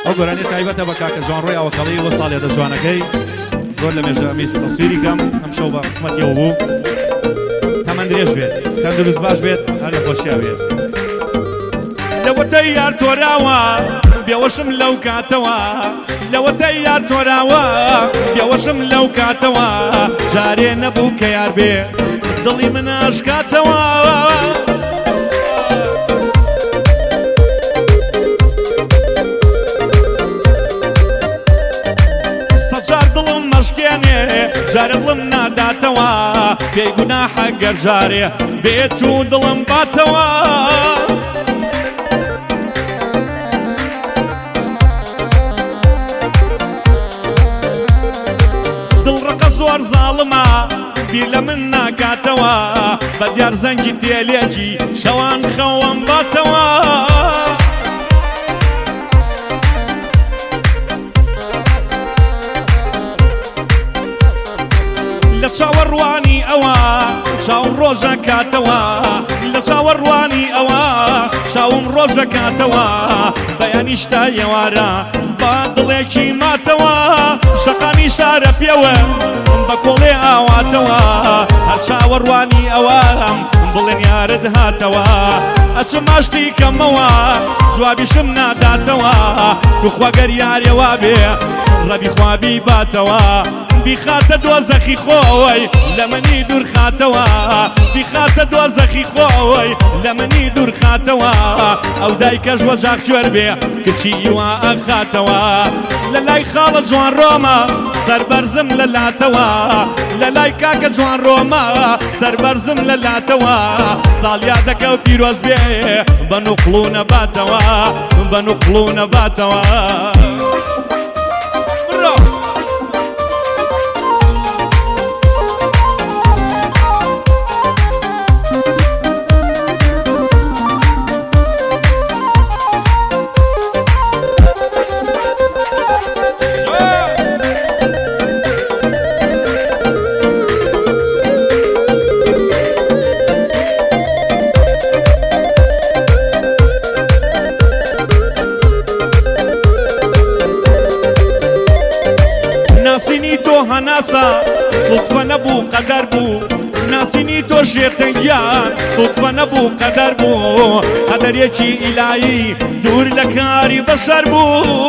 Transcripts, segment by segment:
ئەو گۆرانیە تایبەتە بە کاکە جوانڕۆی ئەوەکەڵی وە ساڵێ دەجوانەکەی زۆر لە مێژە میست تەسویریکەم ئەم شەو بە قسمەتیەوە بوو تەمەن درێژ بێت تەندروست باش بێت هەر لە خۆشییا بێت لەوەتەی یار تۆراوە بێوەشم لەو کاتەوە لەوەتەی یار تۆراوە بێوەشم لەو کاتەوە جارێ نەبوو کە یار بێ دڵی من ئاشکاتەوە سەجار دڵم مەشکێنێ جارە دڵم ناداتەوە پێی گوناحە گەر جارێ بێت و دڵم باتەوە زۆر زاڵمە بیر لە من ناکاتەوە بە دیار زەنگی تێلێکی شەوان خەوەم باتەوە لە چاوەڕوانی ئەوە چاوم ڕۆژە کاتەوە لە چاوەڕوانی ئەوە چاوم ڕۆژە کاتەوە بەیانی شتا ئێوارە با دڵێکی ماتەوە شەقامی شارە پێوە بە کۆڵێ ئاواتەوە هەر چاوەڕوانی ئەوەم بڵێن یارت هاتەوە ئەچم ماشتی کەمەوە جوابیشم ناداتەوە توخواگەر یارێوا بێ ڕەبی خوابی باتەوە بیخاتە دۆزەخی خۆی لە منی دوور خاتەوە بیخاتە دۆزەخی خۆی لە منی دوور خاتەوە ئەو دایکەش وەجاق کوێر بێ کچی ئیوا ئەخاتەوە لە لای خاڵە جوان ڕۆمە سەربەرزم لە لاتەوە لە لای کاکە جوان ڕۆمە سەربەرزم لە لاتەوە ساڵیا دەکە و پیرۆز بێ بە نوقڵ و نەباتەوە بە نوقڵ و نەباتەوە هەناسە سوتفە نەبوو قەدەر بوو ناسینی تۆ شێرتەنگیان سوتفە نەبوو قەدەر بوو قەدەرێکی ئیلایی دوور لە کاری بەشەر بوو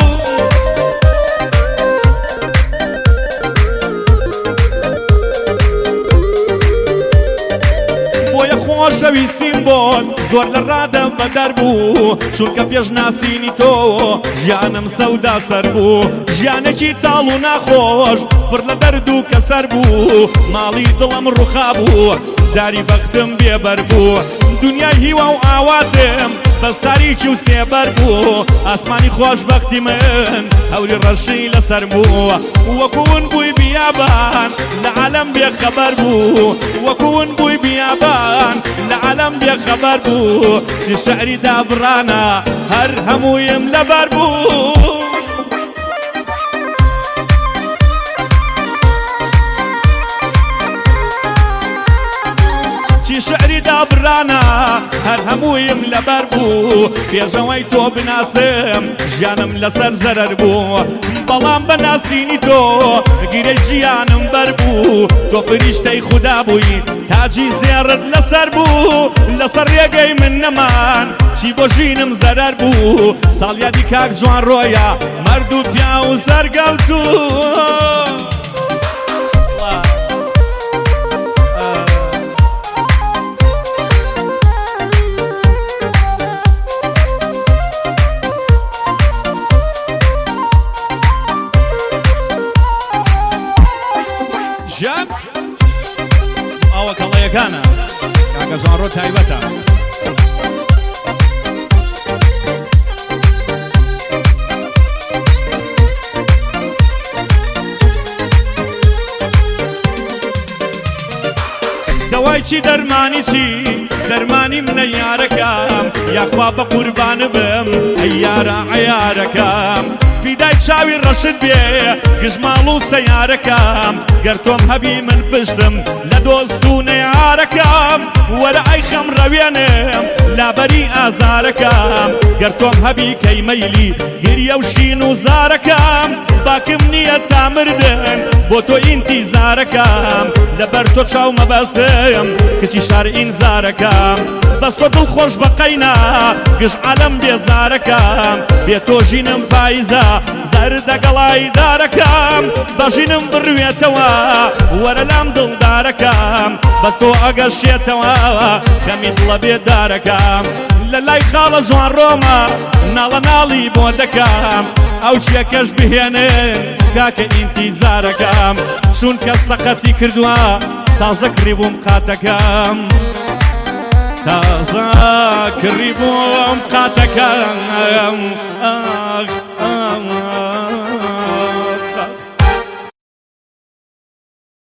بۆیە خۆشەویستیم بۆت زۆر لە ڕادە بەدەر بوو چونکە پێش ناسینی تۆ ژیانم سەودا سەر بوو ژیانێکی تاڵ و ناخۆش پڕ لە دەرد و کەسەر بوو ماڵی دڵم ڕوخا بوو داری بەختم بێبەر بوو دنیای هیوا و ئاواتم بەستاریکی و سێبەر بوو ئاسمانی خۆشبەختی من هەوری ڕەشی لەسەر بوو وەکوون بووی بیابان لە عالەم بێخەبەر بوو وەکوون بووی بیابان لە عالەم بێخەبەر بوو چی شەعری دابڕانە هەر هەموویم لەبەر بوو شعری دابڕانە هەر هەموویم لەبەر بوو پێشەوەی تۆ بناسم ژیانم لەسەر زەرەر بوو بەڵام بە ناسینی تۆ گیرەی ژیانم بەر بوو تۆ فریشتەی خودا بووی تاجی زێڕت لەسەر بوو لەسەر ڕێگەی من نەمان چی بۆ ژینم زەرەر بوو ساڵیادی کاک جوان ڕۆیە مەرد و پیا و سەرگەوتوو ئەوە کەڵەیەکانە کاکە ژانڕۆ تایبەتە دەوای چی دەرمانی چی دەرمانی منە یارەکەم یاخوا بە قوربانە بم ئەی یارە عەیارەکەم فیدای لای چاوی ڕەشت بێ گژماڵ و سەیارەکەم گەر تۆم هەبی من پشتم لە دۆست و نەیارەکەم وەرە ئەی خەمڕەوێنم لابەری ئازارەکەم گەر تۆم هەبی کەی مەیلی گریە و شین و زارەکەم باکم نییە تا مردن بۆ تۆ ئینتیزارەکەم لەبەر تۆ چاو مەبەستم کچی شار ئینزارەکەم بەس تۆ دڵخۆش بەقەینا گشت عەلەم بێزارەکەم بێ تۆ ژینم پاییزە زەردە گەڵای دارەکەم بەژینم بڕوێتەوە وەرە لام دڵدارەکەم بەس تۆ ئەگەشێتەوە خەمی دڵە بێدارەکەم لە لای خاڵە جوان ڕۆمە ناڵە ناڵی بۆ دەکەم ئەو چیەکەش بهێنن کاکە ئینتیزارەکەم چونکە سەقەتی کردووە تازە کڕی بووم قاتەکەم تازە کڕی بووم قاتەکەم